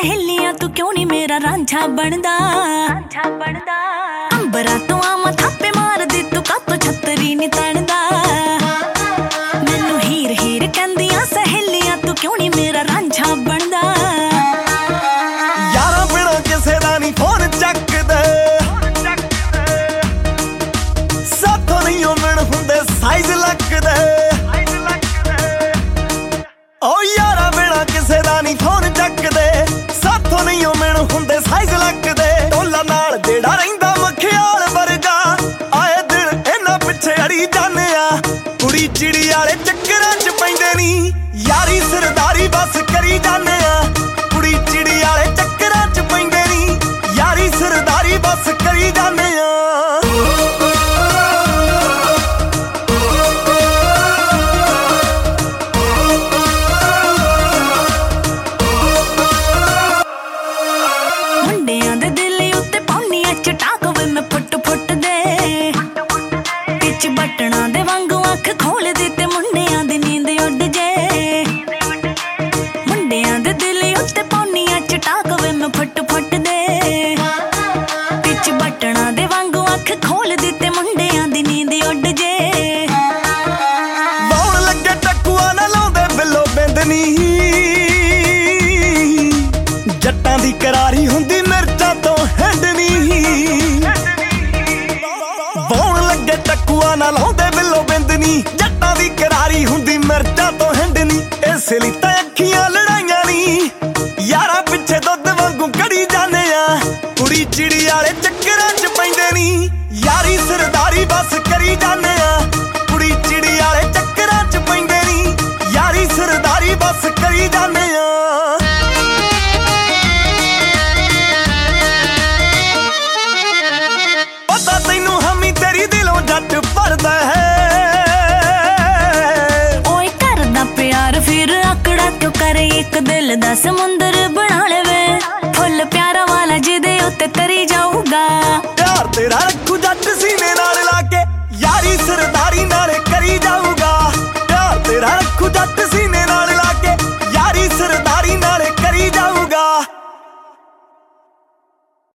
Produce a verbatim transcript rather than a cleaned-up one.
सहेलियां तू क्यों नहीं मेरा रांझा बनदा बनदा अंबरा तू आमा थापे मार दी तू कातो छतरी नी तणदा मैनू हीर हीर कहंदियां सहेलियां तू क्यों नहीं मेरा रांझा बनदा यारा बिना किसे दा नी फोन चकदे साथों नहीं मिल हुंदे साइज लगदे ओ यारा बिना किसे दा नी फोन चकदे साथों नहीं मिल हुंदे साइज लगदे टोला नाल जेड़ा रहिंदा मखियाल वर्गा आए दिल इन्हां पिछे अड़ी जाने आ कुड़ी चिड़ी वाले चक्करां च पैंदे नी यारी सरदारी बस करी जाने आ कुड़ी चिड़ी वाले चक्करां च पैंदे नी यारी सरदारी बस करी जाने आ मुंडियां दे दिल उत्ते पाउनी चटाक वे मैं फुट फुट दे पिच बटना दे वांगू अख खोल दी ते मुंडियां दी नींद उड़ जे मुंडियां दे दिल उत्ते पाउनी चटाक वे मैं फुट फुट दे पिच बटना दे वांगू अख खोल दी ते मुंडियां दी नींद उड़ जे बौण लगे टकुआ ना लाउंदे बिल्लो बिंदनी जट्टां दी करारी हुंदी मिर्चां तो हैंडनी बौण लगे टकुआ ना लाउंदे बिल्लो बिंदनी जट्टां दी करारी हुंदी मिर्चां तो हैंडनी इस लई तां अखियां लड़ाइयां नी यारा पिछे दुध वांगू कड़ी जाने आ कुड़ी चिड़ी वाले चक्करां च पैंदे नी यारी सरदारी बस करी जाने आ कुड़ी चिड़ी वाले चक्करां च पैंदे नी यारी सरदारी बस करी जाने आ पता तैनू हमी तेरी दिलों जट भरदा है ओए करदा प्यार फिर आकड़ा क्यों करे एक दिल दा समुंदर बना लेवे फुल प्यारा वाला जिदे उत्ते तरी जाऊगा प्यार तेरा रखू